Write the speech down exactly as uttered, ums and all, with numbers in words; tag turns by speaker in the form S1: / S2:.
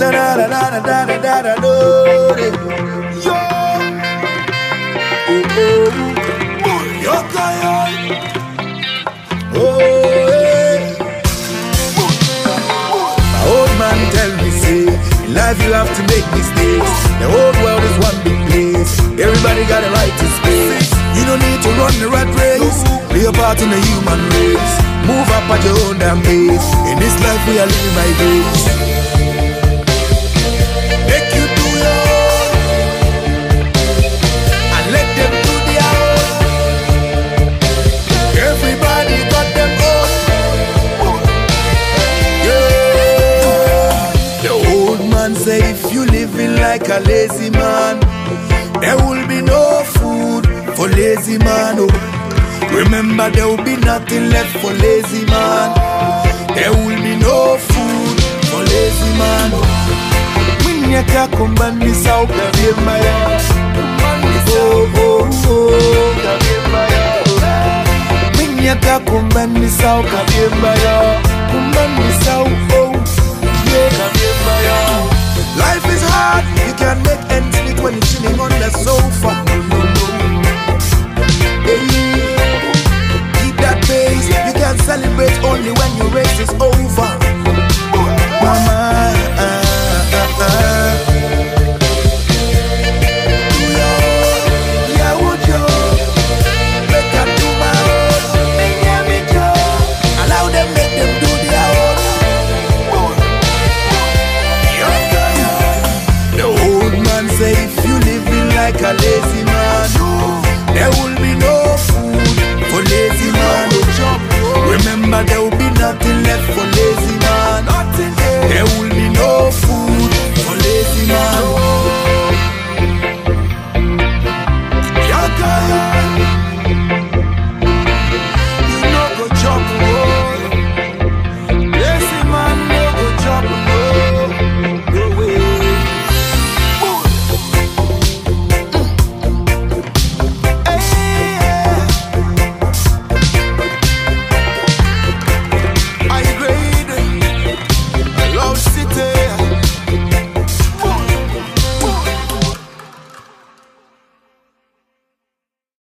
S1: da da da da da da da da do. Yo, oh oh, yo kayo. Oh, hey. My old man tell me say, in life you have to make mistakes. The whole world is one big place. Everybody got a right to space. You don't need to run the rat race. Play a part in the human race. Move up at your own damn pace. In this life we are living by grace. Make you do your own and let them do their own. Everybody got them own. Yeah. The old man say if you living like a lazy man, there will be no food for lazy man. Oh. Remember there will be nothing left for lazy man. There will be no food for lazy man. Minyaka kumbani sao kabemaya. Oh oh oh kabemaya. Minyaka kumbani sao kabemaya. Kumbani sao oh yeah kabemaya. Life is hard, you can't make ends meet when you're chilling on the sofa. No no no. Hey. You can celebrate only when your race is over. Mama, uh, uh, uh. Do your own, yeah, would you? Make up to my own, yeah, me too. Allow them, make them do their own. The old man say if you living like a lazy man, there will be no food for lazy man. Remember there will be nothing left for lazy